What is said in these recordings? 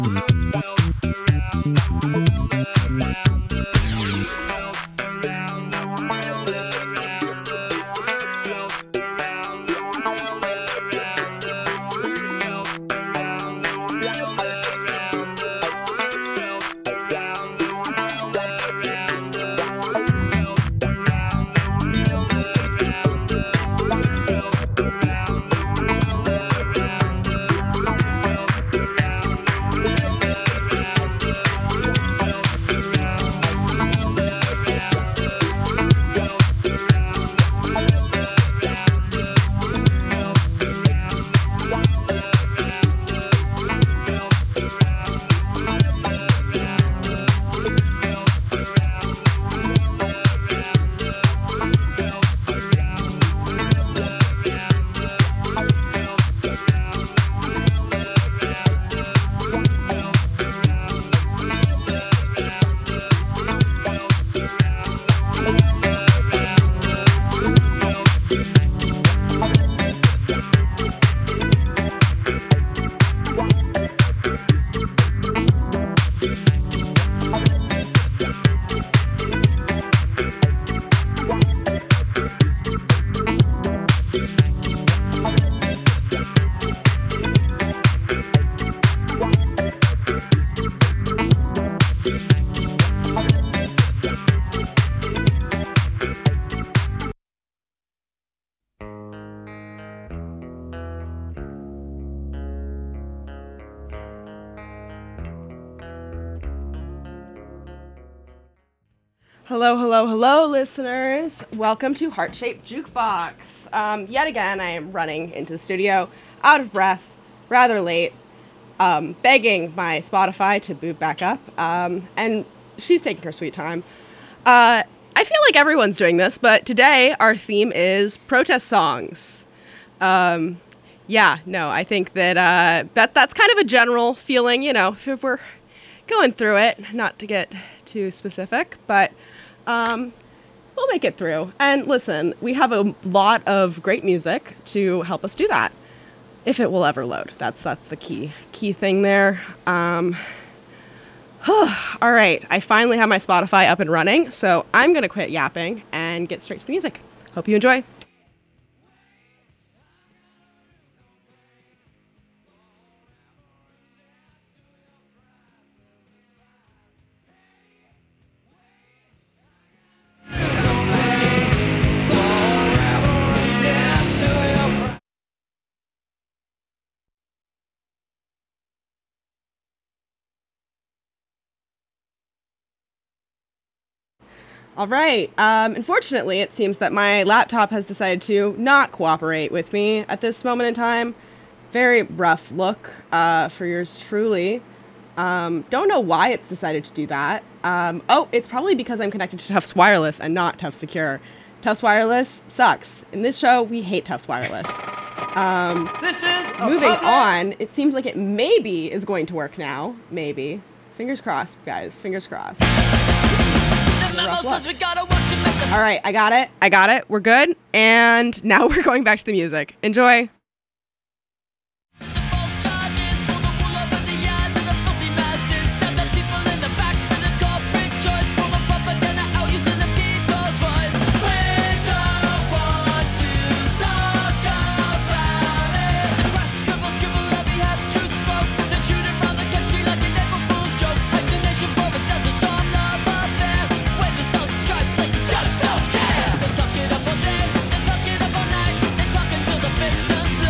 Hello, hello, hello, listeners. Welcome to Heart Shaped Jukebox. Yet again, I am running into the studio, out of breath, rather late, begging my Spotify to boot back up, and she's taking her sweet time. I feel like everyone's doing this, but today our theme is protest songs. I think that that's kind of a general feeling, you know, if we're going through it, not to get too specific, but we'll make it through. And listen, we have a lot of great music to help us do that, if it will ever load. That's the key thing there. All right, I finally have my Spotify up and running, so I'm going to quit yapping and get straight to the music. Hope you enjoy. All right. Unfortunately, it seems that my laptop has decided to not cooperate with me at this moment in time. Very rough look for yours truly. Don't know why it's decided to do that. It's probably because I'm connected to Tufts Wireless and not Tufts Secure. Tufts Wireless sucks. In this show, we hate Tufts Wireless. Moving on, it seems like it maybe is going to work now. Maybe. Fingers crossed, guys. Fingers crossed. All right, I got it. We're good. And now we're going back to the music. Enjoy. Just don't care. They talk it up all day, they talk it up all night. They talk until the fence turns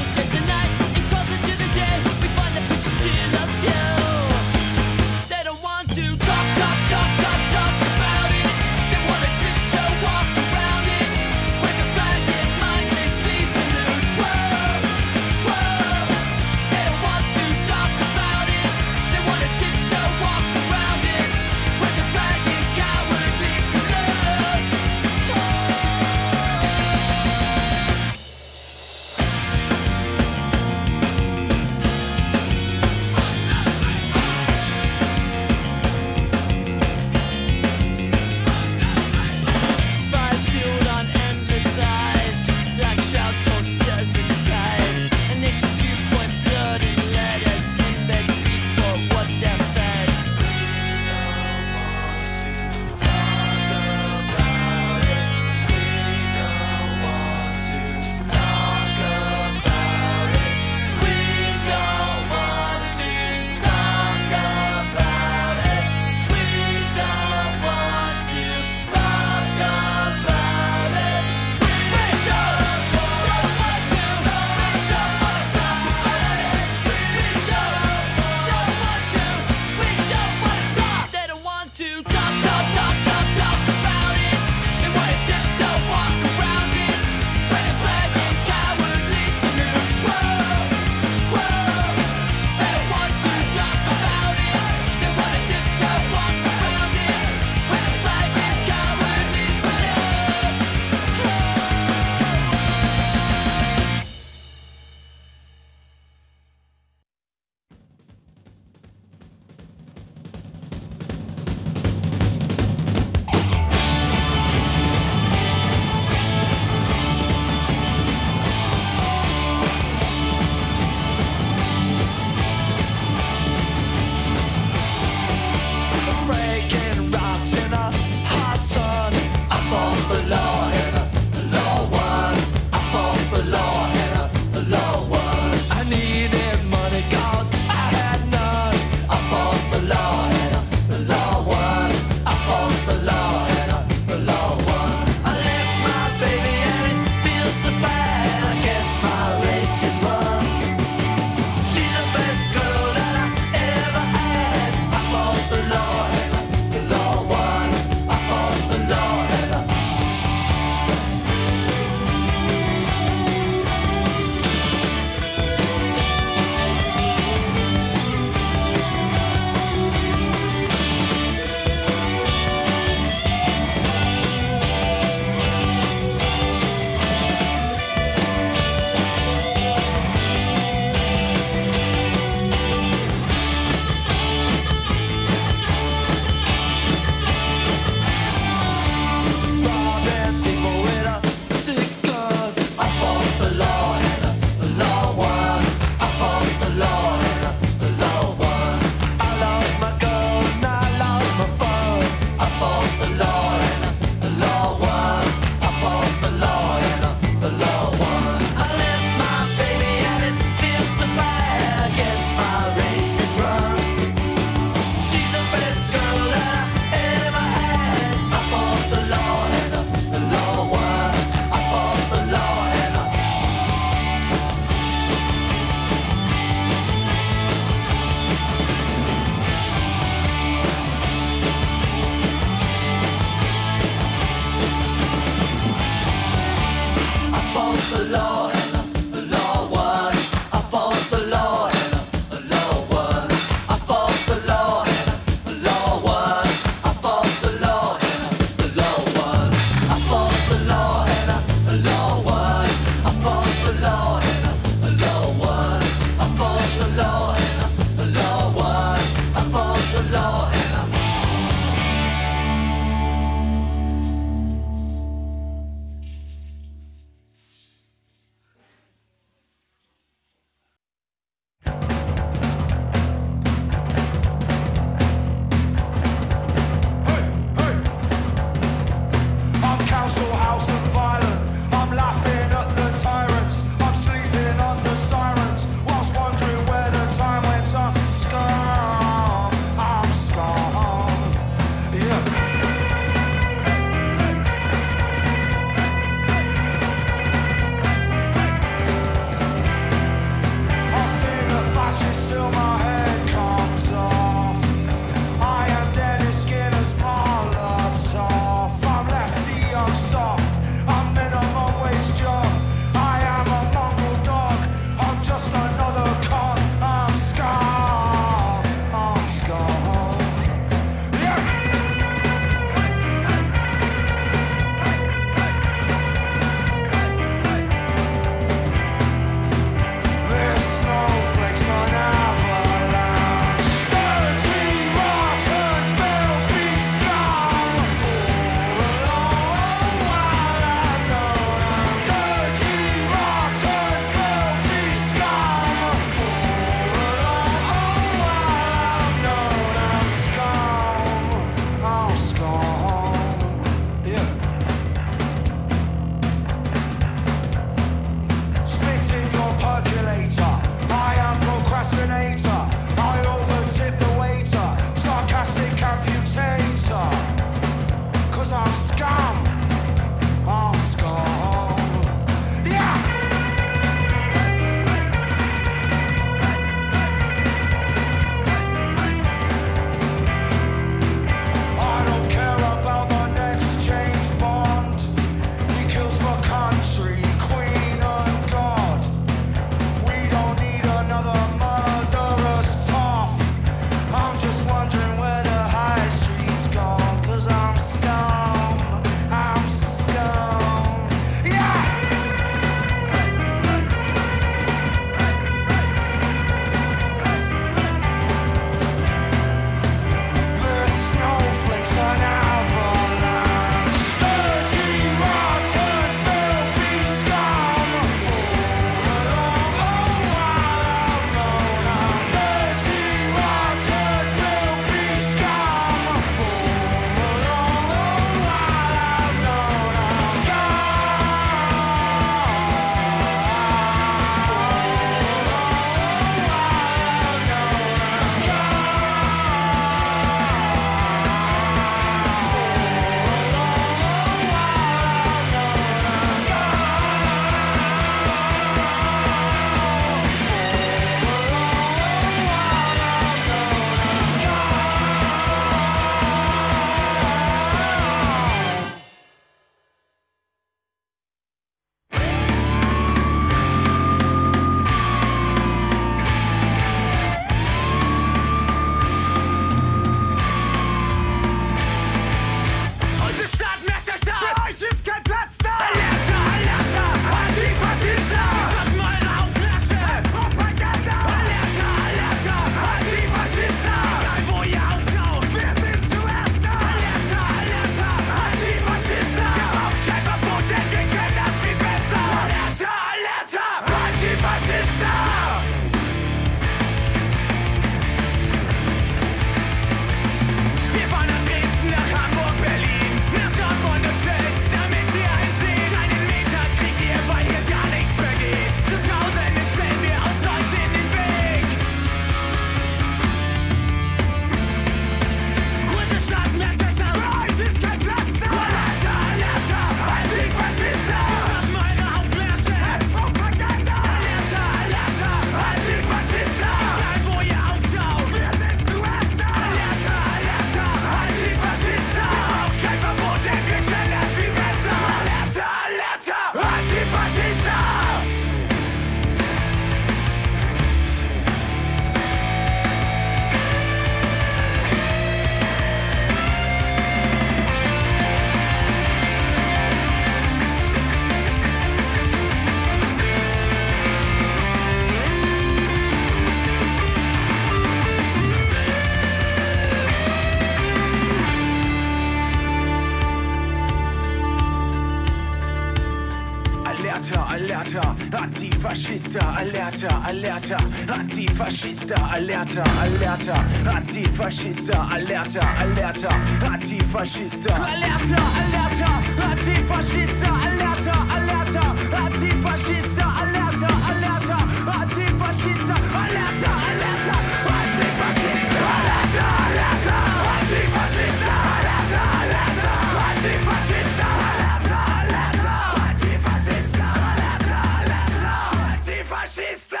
Antifascista, allerta, allerta, Antifascista, allerta, allerta, Antifascista, allerta, allerta, Antifascista, allerta, allerta, Antifascista, allerta, allerta, Antifascista, allerta, allerta, Antifascista, allerta, allerta, Antifascista, allerta, allerta, Antifascista, allerta, allerta, Antifascista, allerta, allerta, Antifascista, allerta, allerta, Antifascista.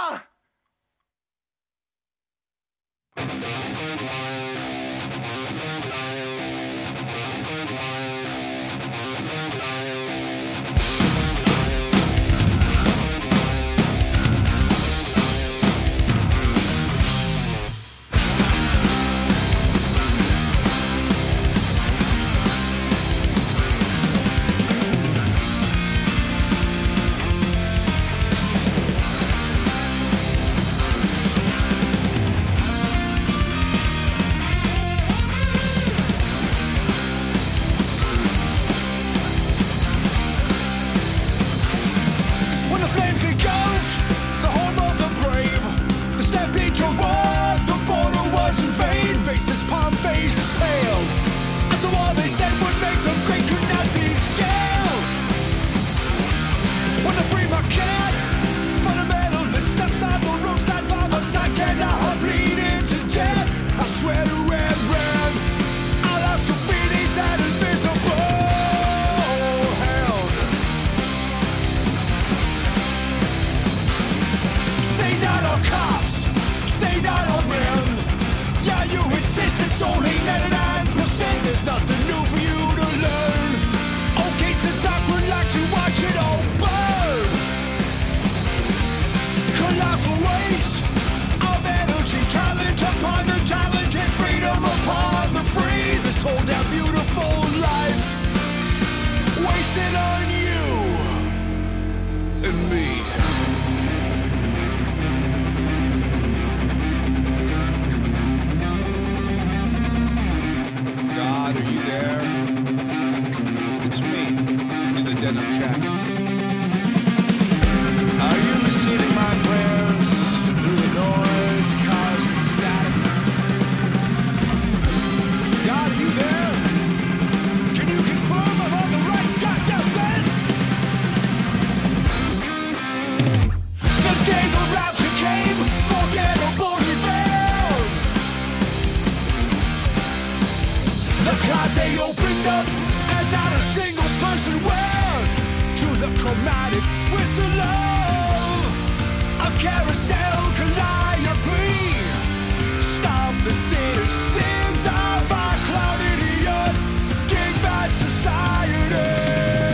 When the flames engulfed the home of the brave, the stampede toward the border was in vain. Faces, palm faces paled, as the wall they said would make them great could not be scaled. When the free market fundamentalist outside the roadside by my side, can I heart bleeding to death? I swear to red red, I'll ask graffiti's that invisible held. Say not all cops, say not all men. Yeah, you insist it's only 99%. There's nothing new for you to learn. Okay, sit back, relax, you watch it all burn. Colossal waste of energy, talent upon the talented, freedom upon the free. This whole damn beautiful life wasted on you and me. God, are you there? It's me, in the denim jacket. Are you receiving my prayers through the noise of cars and static? God, are you there? Can you confirm I'm on the right goddamn bed? The day the rapture came, forgettable revealed. The clouds they opened up, and not a single person went to the chromatic whistle of a carousel calliope. Stop the citizens of our clouded idiot, king-bad society.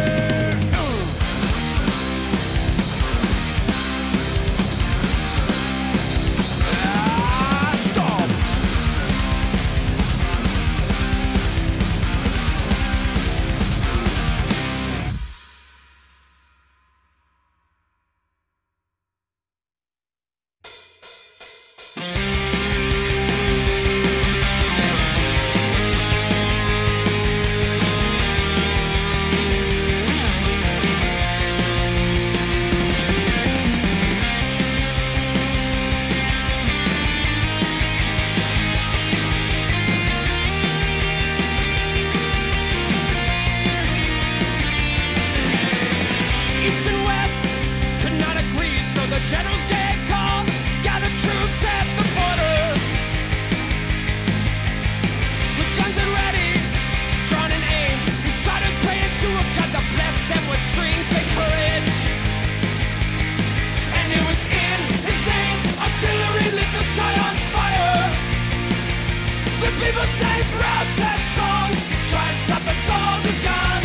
Stop. East and West could not agree, so the generals gave call, gathered troops at the border. With guns and ready, drawn and aimed, insiders praying to a God that bless them with strength and courage. And it was in his name, artillery lit the sky on fire. The people sang protest songs, try and stop the soldiers' gun.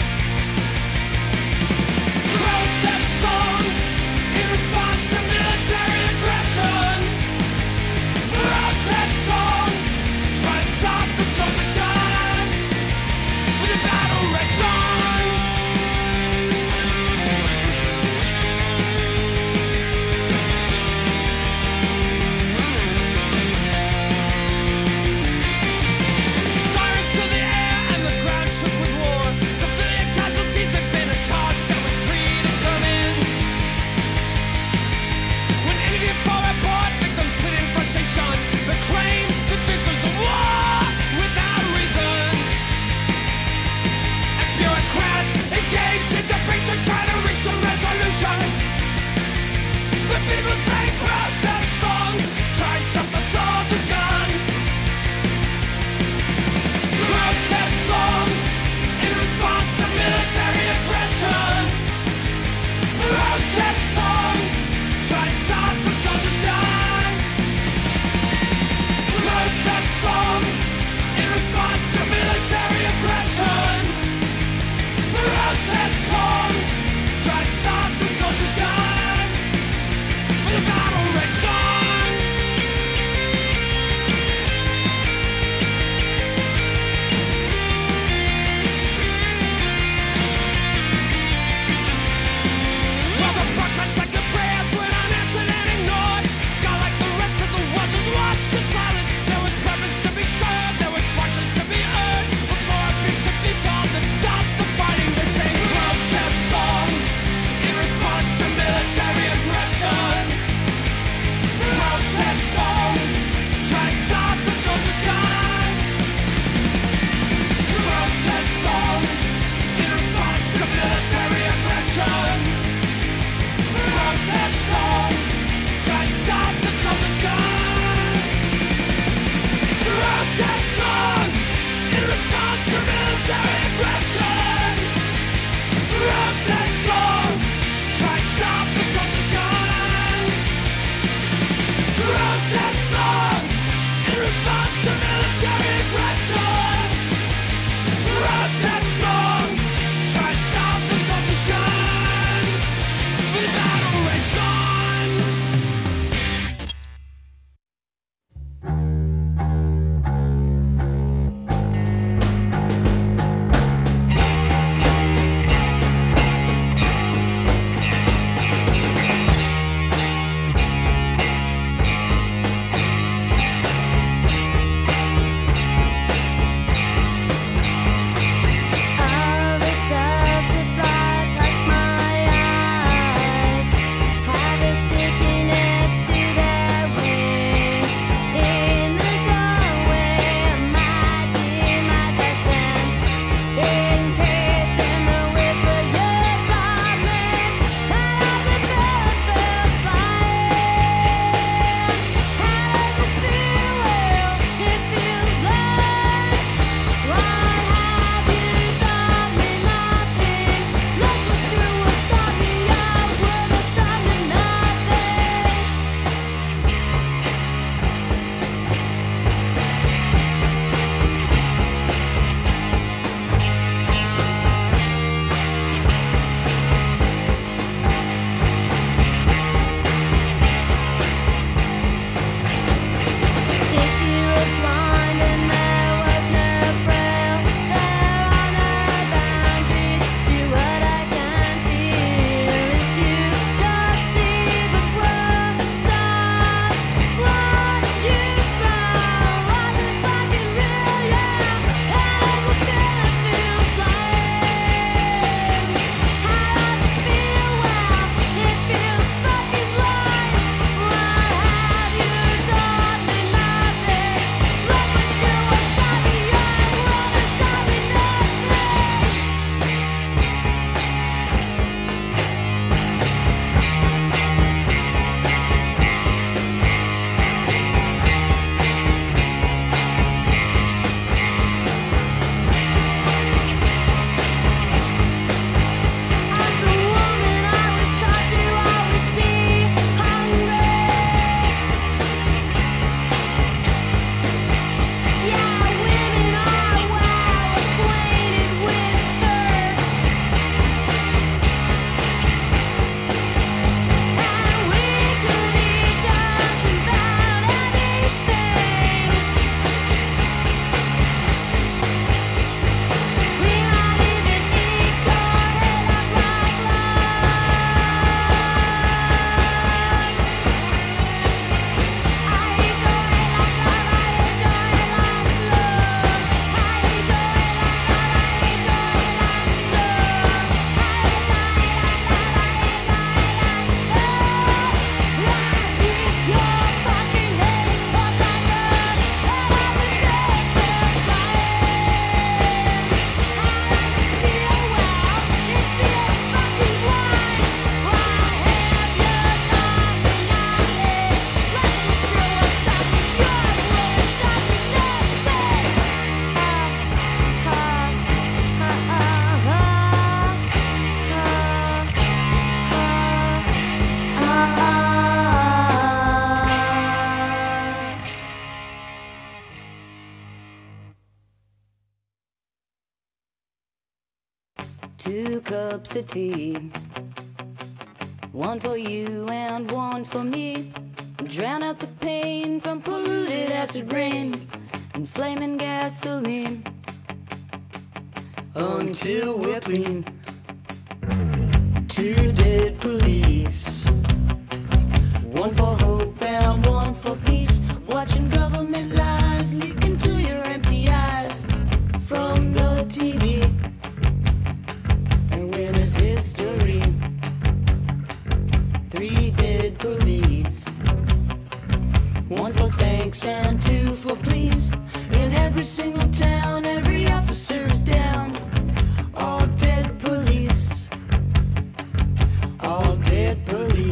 Protest songs in response to military aggression. Protest songs try to stop the soldiers' gun. With the battle raged on. 2 cups of tea, 1 for you and 1 for me. Drown out the pain from polluted acid rain and flaming gasoline until we're clean. 2 dead police, 1 for hope and 1 for peace. Watching government lies leak into your empty eyes from the TV. And winner's history. 3 dead police, 1 for thanks and 2 for please. In every single town, every officer is down. All dead police, all dead police.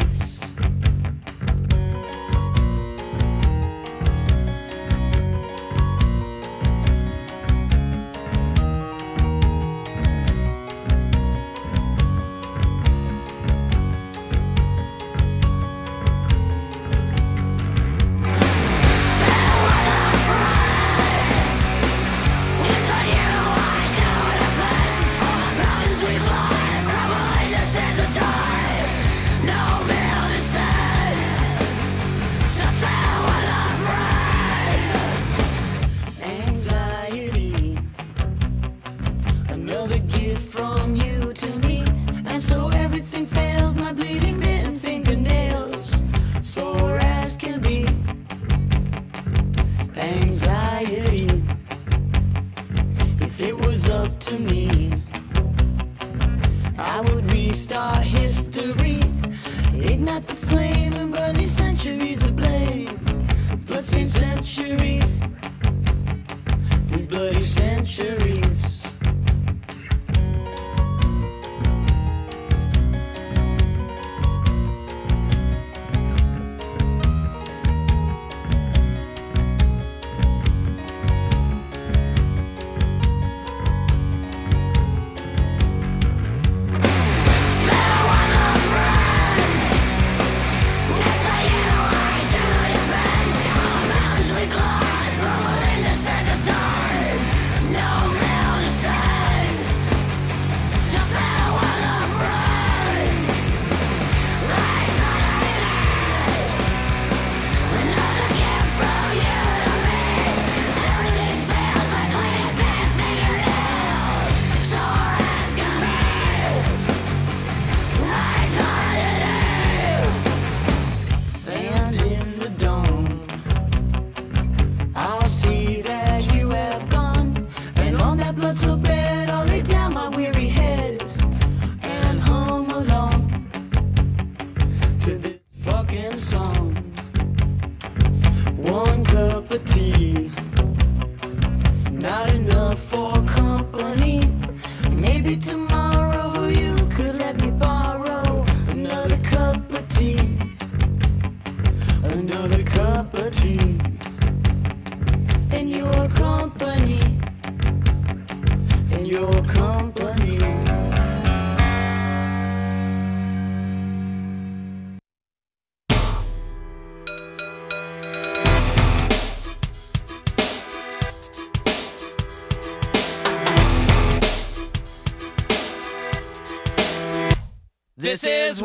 This is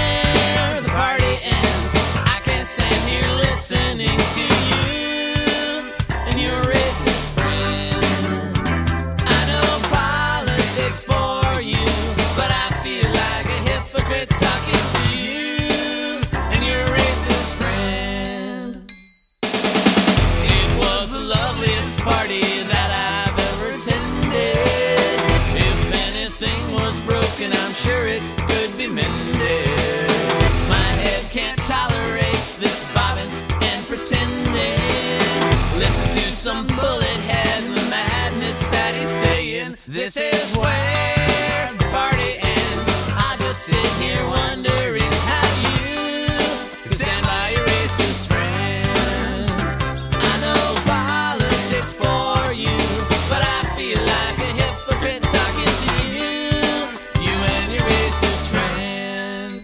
where the party ends. I can't stand here listening to you and your racist friend. I know politics bore you, but I feel like a hypocrite talking to you and your racist friend. It was the loveliest party that I've ever attended. If anything was broken, I'm sure it could be mended. My head can't tolerate this bobbing and pretending. Listen to some bullet head and the madness that he's saying. This is where the party ends. I just sit here wondering how you can stand by your racist friend. I know politics bore you, but I feel like a hypocrite talking to you and your racist friend.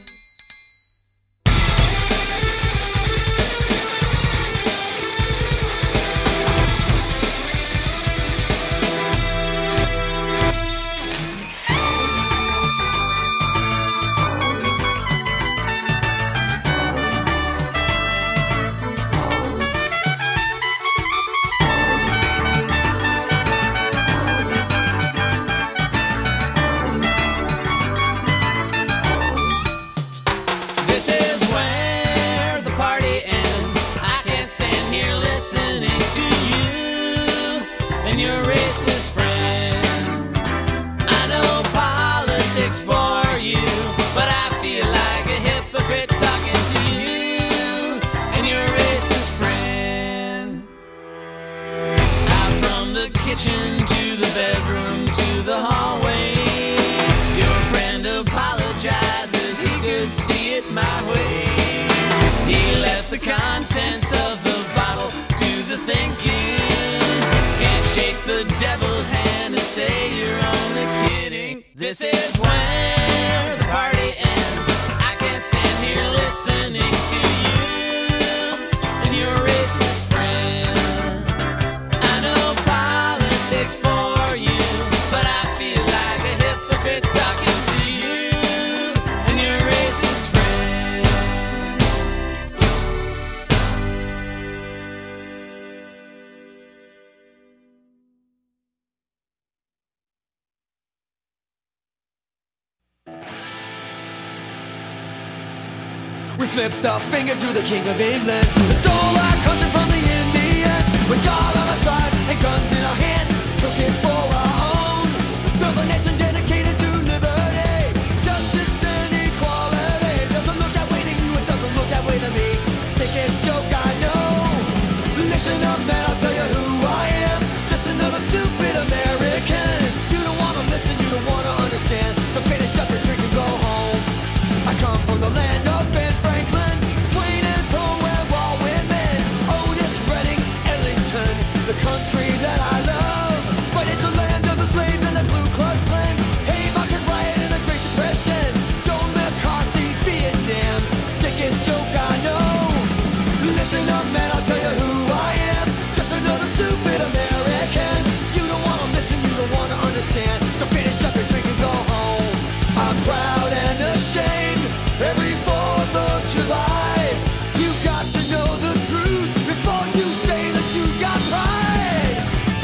We flipped our finger to the King of England. Stole our country from the Indians. With God on our side and guns in our hands, took it for our own. Built a nation dedicated to liberty, justice and equality. Doesn't look that way to you, it doesn't look that way to me. Sickest joke I know. Listen up, man, I'll tell you who I am. Just another stupid American. You don't wanna listen, you don't wanna understand. So finish up your drink and go home. I come from the land of Ben Franklin, Twain and Poe and Walt Whitman, Otis Redding, Ellington, the country that I love. But it's a land of the slaves and the Ku Klux Klan, Haymarket riot and the Great Depression, Joe McCarthy, Vietnam, sickest joke I know. Listen up, man, I'll tell you who I am. Just another stupid American. You don't wanna listen, you don't wanna understand. So finish up your drink and go home. I'm proud and ashamed. Every 4th of July, you got to know the truth before you say that you got pride.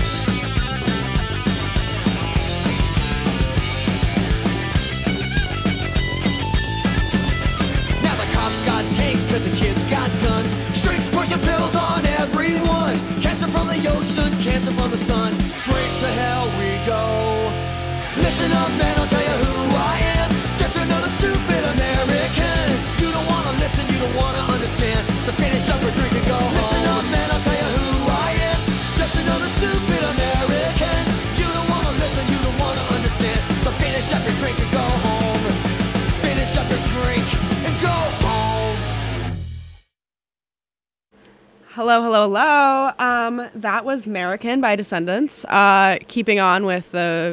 Now the cops got tanks 'cause the kids got guns. Shrinks pushing pills on everyone. Cancer from the ocean, cancer from the sun. Straight to hell we go. Listen up, man, I'll tell you who I am. Just another stupid American. You don't wanna listen, you don't wanna understand. So finish up your drink and go home. Listen up, man, I'll tell you who I am. Just another stupid American. You don't wanna listen, you don't wanna understand. So finish up your drink and go home. Finish up your drink and go home. Hello, hello, hello. That was American by Descendants. Keeping on with the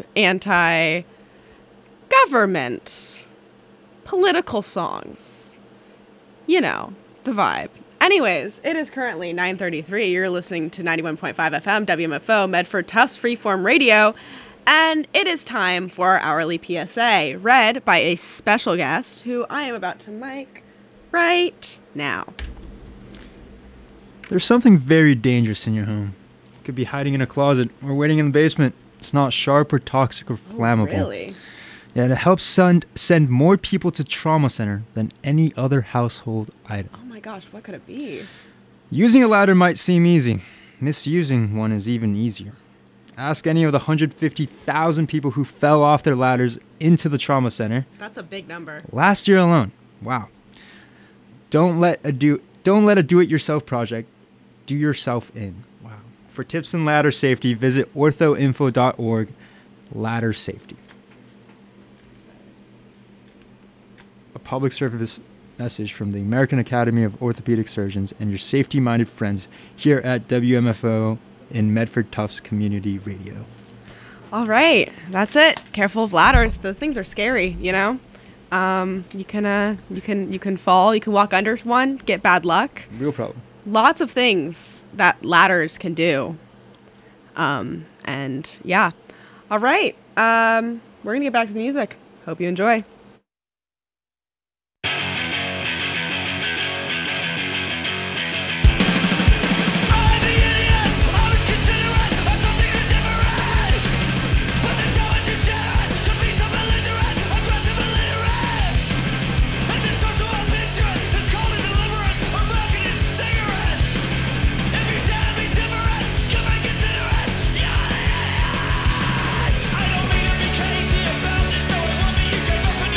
anti-government political songs. You know, the vibe. Anyways, it is currently 9:33. You're listening to 91.5 FM, WMFO, Medford Tufts Freeform Radio. And it is time for our hourly PSA, read by a special guest who I am about to mic right now. There's something very dangerous in your home. It could be hiding in a closet or waiting in the basement. It's not sharp or toxic or flammable. Really? Yeah, it helps send more people to trauma center than any other household item. Oh my gosh, what could it be? Using a ladder might seem easy. Misusing one is even easier. Ask any of the 150,000 people who fell off their ladders into the trauma center That's a big number. last year alone. Wow. Don't let a do-it-yourself project do yourself in. Wow. For tips on ladder safety, visit orthoinfo.org. Ladder safety. A public service message from the American Academy of Orthopedic Surgeons and your safety-minded friends here at WMFO in Medford Tufts Community Radio. All right, that's it. Careful of ladders. Those things are scary, you know? You can fall, you can walk under one, get bad luck. Real problem. Lots of things that ladders can do. And yeah. All right. We're going to get back to the music. Hope you enjoy. I don't mean to be cagey about this, so I want me, you gave up and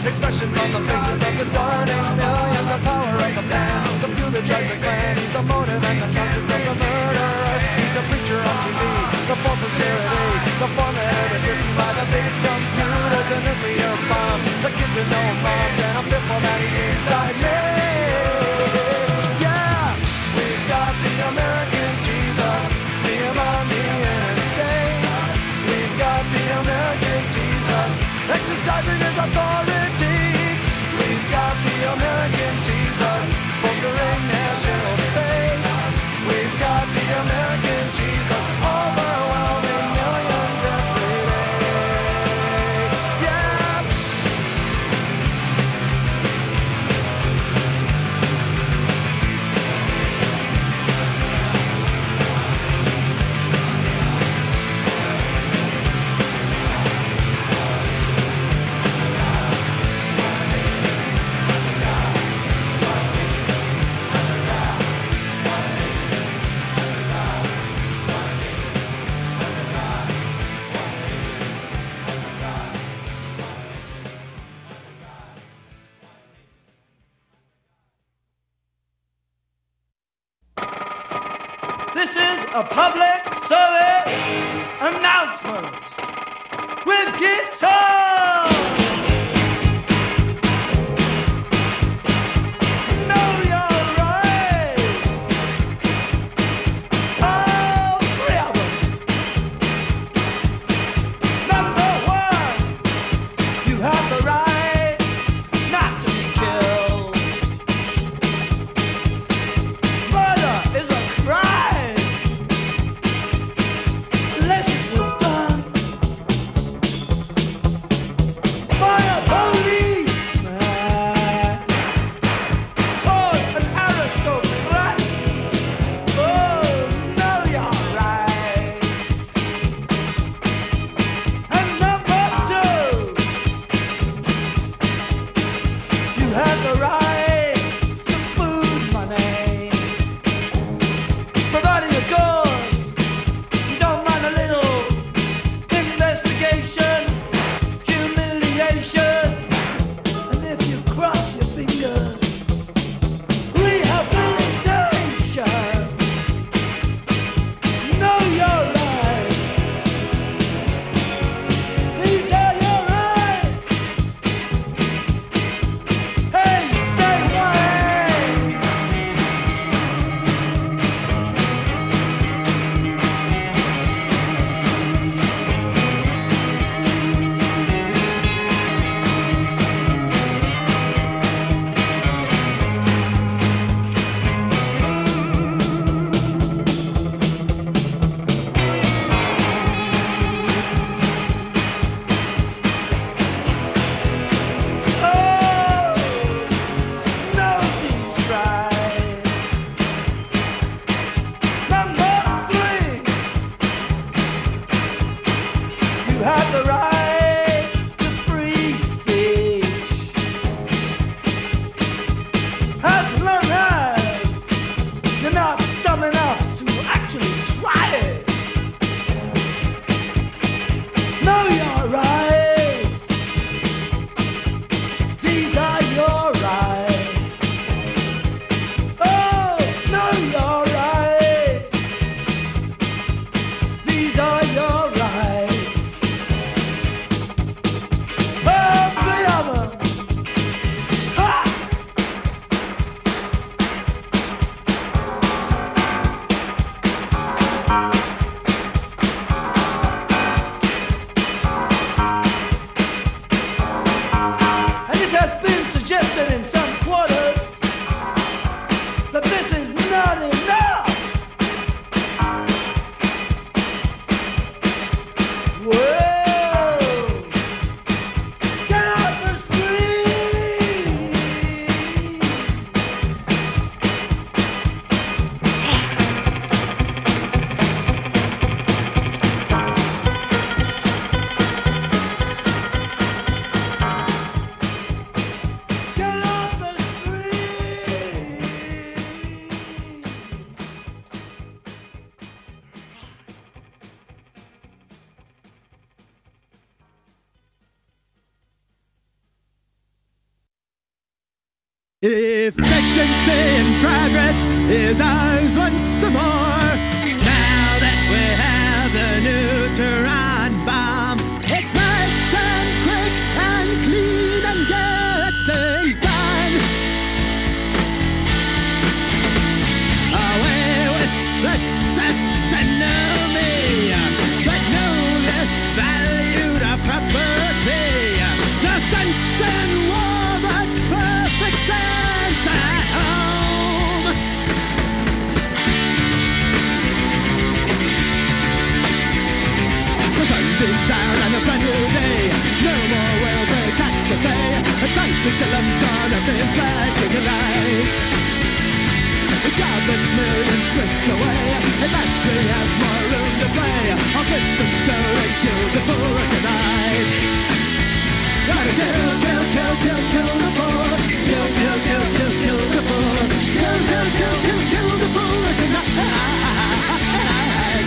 Expressions on the faces of the stunning millions of power right up down. The fuel that drives the clan, he's the motive and the conscience of the murderer. He's a preacher on TV, the false sincerity, the formula that's written by the big computers and nuclear bombs. The kids with no moms, and I'm fearful that he's inside me. Yeah, we've got the American Jesus, see him on the interstate. We've got the American Jesus, exercising his authority. We've got the American Jesus, bolstering national faith. We've got the American Jesus, overwhelming millions every day. Yeah. This is a public service announcement with guitar. Know your rights. All three of them. Number one, you have the rights not to be killed. Murder is a crime unless it was done by a policeman or an aristocrat. Oh, know your rights. And number two, you have the rights to food money. Providing a cause, you don't mind a little investigation, humiliation, and if you cross your fingers, rehabilitation. Know your rights. These are your rights. Hey, say what? Oh, know these rights. Number three, you have the right to free speech, as long as you're not dumb enough to actually try it. Know your rights. These are your rights. Oh, know your rights. These are your rights. Efficiency in progress is ours once more. Now that we have the neutron bomb, it's nice and quick and clean and gets things done. Away with the sesame, but no less valued a property. No sense in war, but perfect sense at home. The sun beams down on a brand new day. No more welfare tax to pay. And something Salem's gonna be flashing a light. Countless millions whisked away. At last we have more room to play. Our systems go and kill the poor tonight. Gotta kill, kill, kill, kill, kill the poor. Kill, kill, kill, kill, kill the poor. Kill, kill, kill, kill, kill the poor tonight.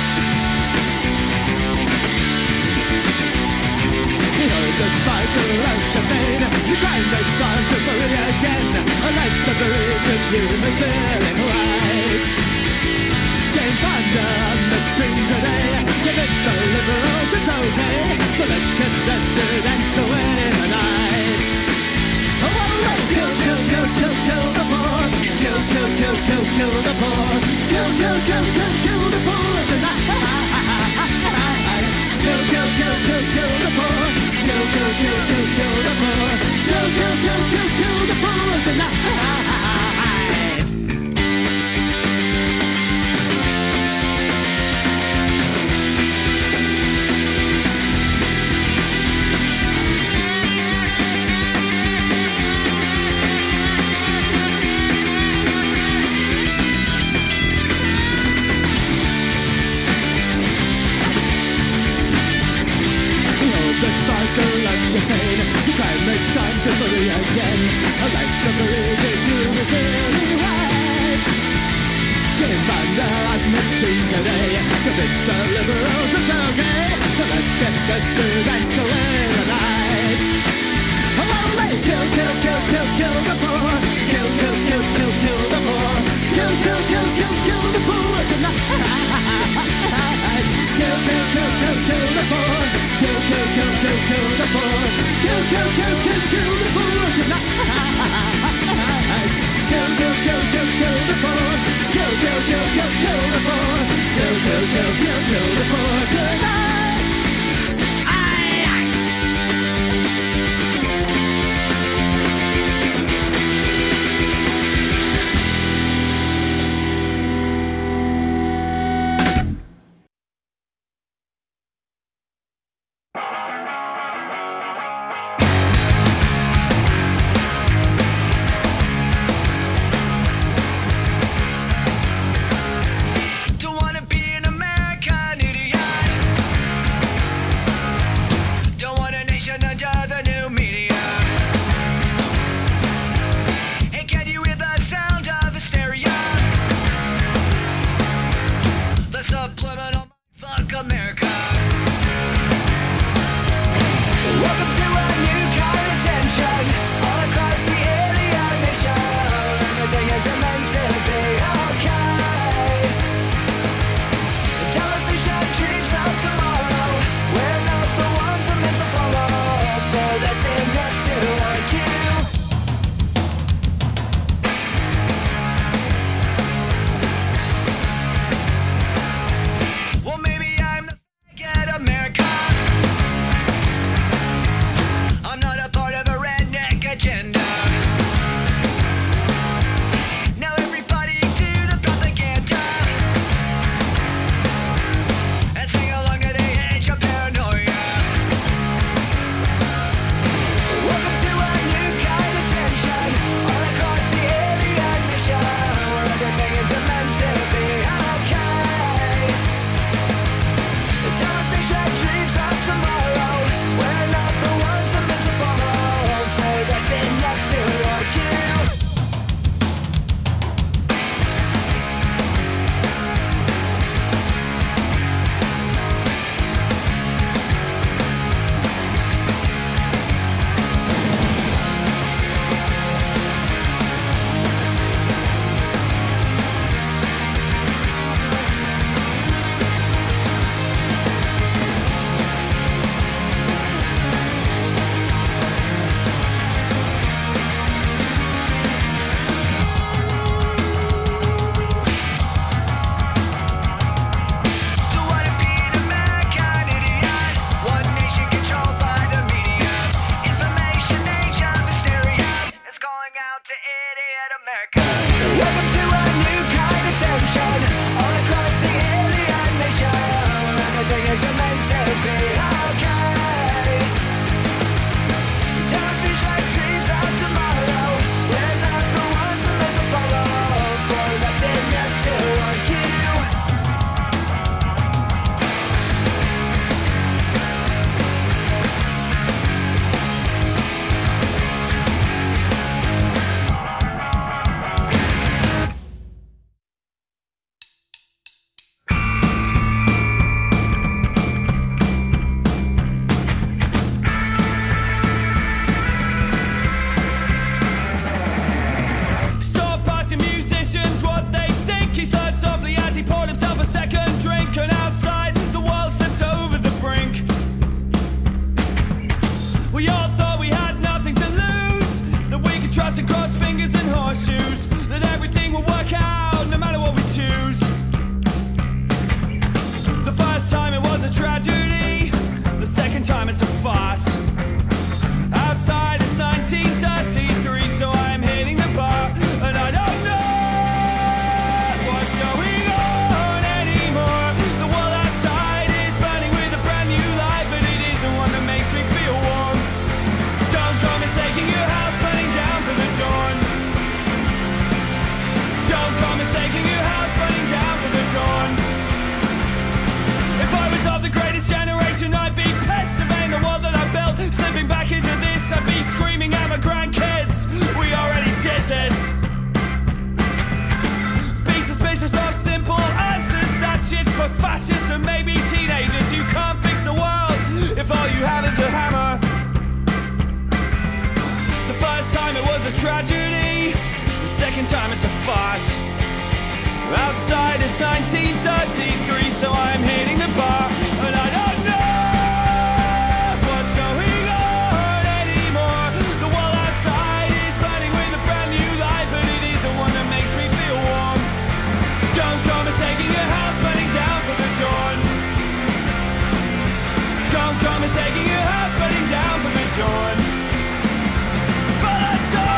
Behold the sparkle of champagne. The crime rate's gone to free again. A life's a reason you must live in white. Jane Fonda on the screen today. Convince the liberals it's okay. So let's get dressed and dance away the night. Oh, kill, kill, kill, kill, kill the poor. Kill, kill, kill, kill, kill the poor. Kill, kill, kill, kill, kill the poor tonight. Kill, kill, kill, kill, kill the poor. Kill, kill, kill, kill, kill the poor. Kill, kill, kill, kill, kill the poor tonight. The sparkle of champagne. The crime makes time to free again. A life summary if you is really white. Jane Fonda on the screen today. Convince the liberals it's okay. So let's get dressed to dance away the night. Oh, they kill, kill, kill, kill, kill the poor. Kill, kill, kill, kill, kill the poor. Kill, kill, kill, kill, kill the poor tonight. Kill, kill, kill, kill, kill the poor. Kill, kill, kill, kill, kill the poor. Kill, kill, kill, kill, kill the poor tonight. Kill, kill, kill, kill, kill the poor. Kill, kill, kill, kill, kill the poor. Kill, kill, kill, kill, kill the poor tonight. second time it's a farce. Outside it's 1933, so I'm hitting the bar, and I don't know what's going on anymore. The wall outside is burning with a brand new light, but it isn't one that makes me feel warm. Don't go mistaking your house burning down for the dawn. Don't go mistaking your house burning down for the dawn. For the dawn.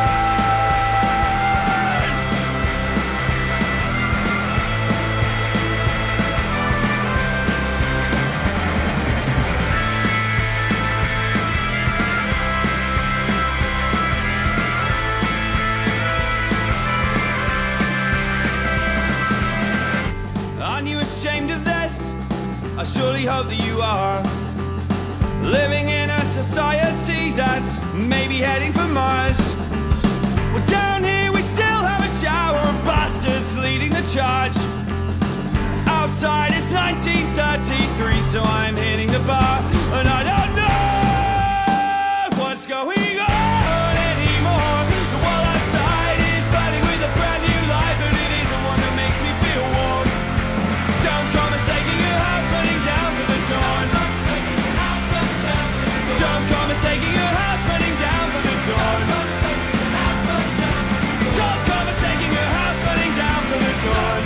Aren't you ashamed of this? I surely hope that you are. Living in a society that's maybe heading for Mars. Well, down here we still have a shower of bastards leading the charge. Outside it's 1933, so I'm hitting the bar, and I don't know what's going on anymore. The wall outside is burning with a brand new light, but it isn't one that makes me feel warm. Don't go mistaking your house burning down for the dawn. Don't go mistaking your house burning down for the dawn. Don't go mistaking your house burning down for the dawn.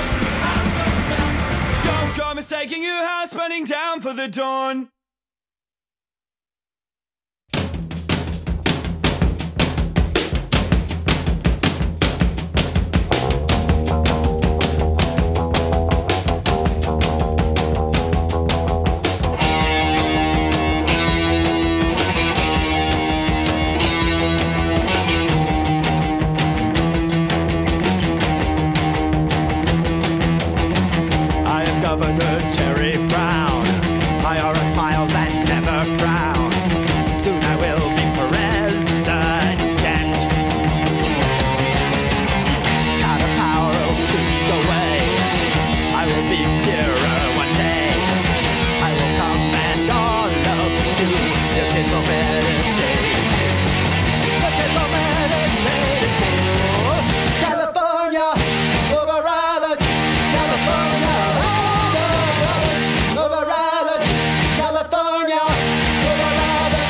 Don't go mistaking your house burning down for the dawn. I am Governor Jerry Brown. My aura smiles and never frowns. Soon I will be president. Not a power will soon go away. I will be Führer one day. I will command all of you. Your kids will meditate. Your kids will meditate in school. California, over others. California, over others. Over others. California, over others.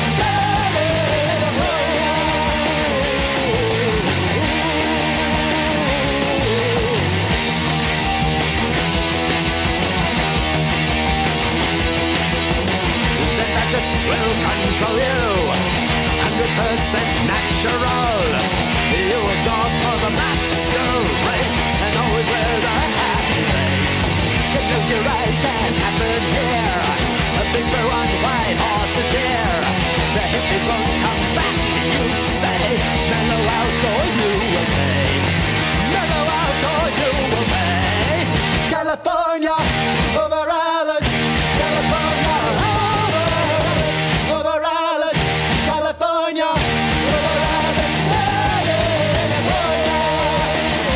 This infectious will control you. 100% natural. You will jog for the master race and always wear the happy face. You close your eyes, can happen here. A big blue on white horse is dear. The hippies won't come back, you say. Mellow out or you will pay. Mellow out or you will pay. California, over others. California, over others. Over others. California, over others.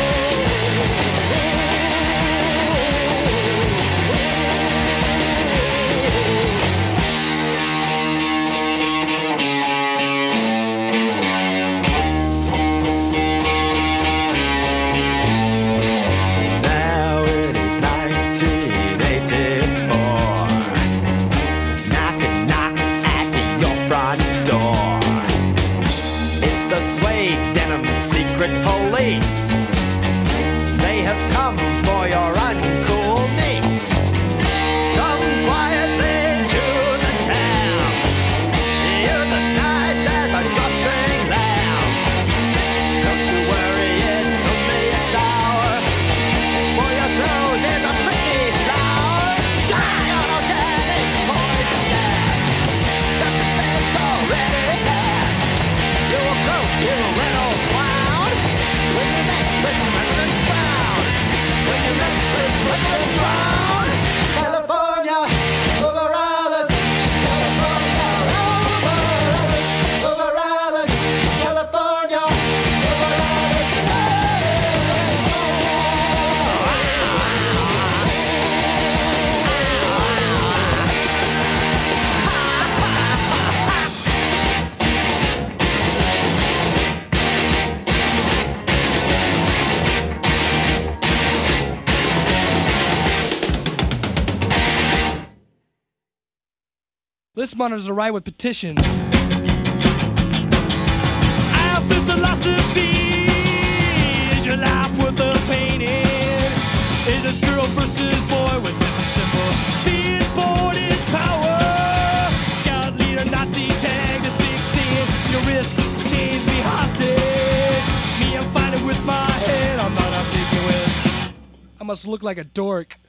California. List monitors arrive with petition. I have this philosophy. Is your life worth a painting? Is this girl versus boy with different symbols? Being bored is power. Scout leader, Nazi tag, this big sin. Your risk, change me hostage. Me, I'm fighting with my head. I'm not ambiguous. I must look like a dork.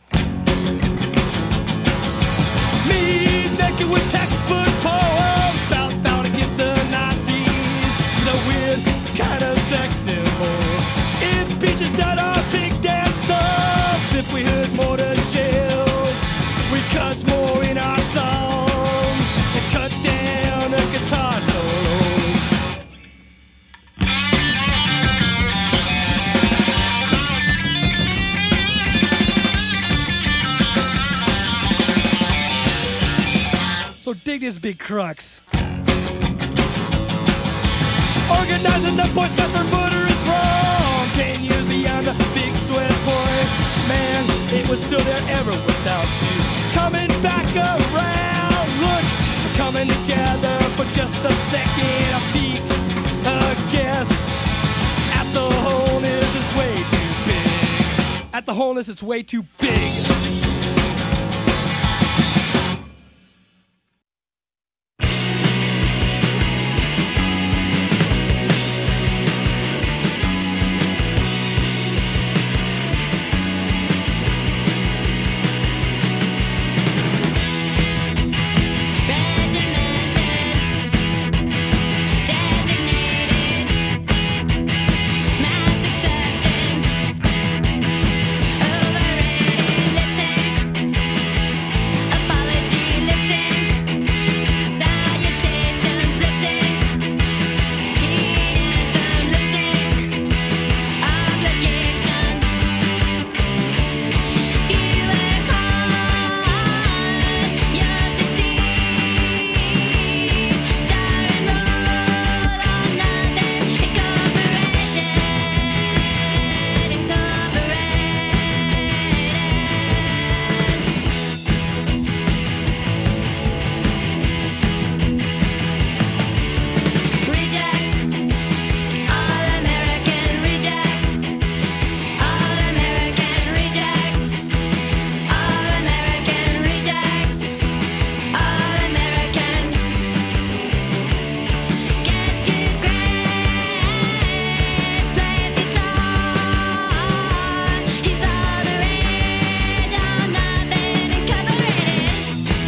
Me, naked with textbook poems about found against the Nazis. The weird kind of sex symbol. It's speeches that are big dance thumbs. If we heard mortar shells, we cuss more in our songs and cut down the guitar solos. So dig this big crux. Organizing the Boy Scouts for murder is wrong. 10 years beyond the big sweat point. Man, it was still there ever without you. Coming back around. Look, we're coming together for just a second. A peek, a guess. At the wholeness, it's way too big. At the wholeness, it's way too big.